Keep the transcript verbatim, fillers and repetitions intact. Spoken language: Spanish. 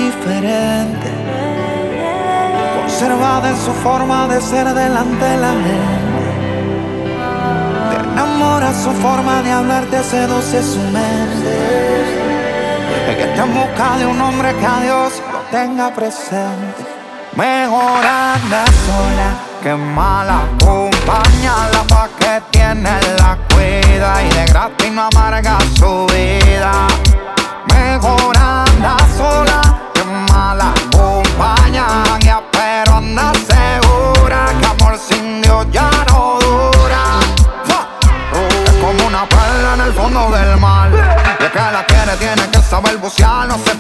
diferente, conservada en su forma de ser delante de la gente. Te enamora su forma de hablar, te seduce su mente. Es que está en busca de un hombre que a Dios lo tenga presente. Mejor anda sola que mal acompañala, pa' que tiene la cuida y de gratis no amarga su vida. Mejor anda sola que mal acompaña, pero anda segura que amor sin Dios ya no dura. Es como una perla en el fondo del mar, y el que la quiere tiene que saber bucear, no se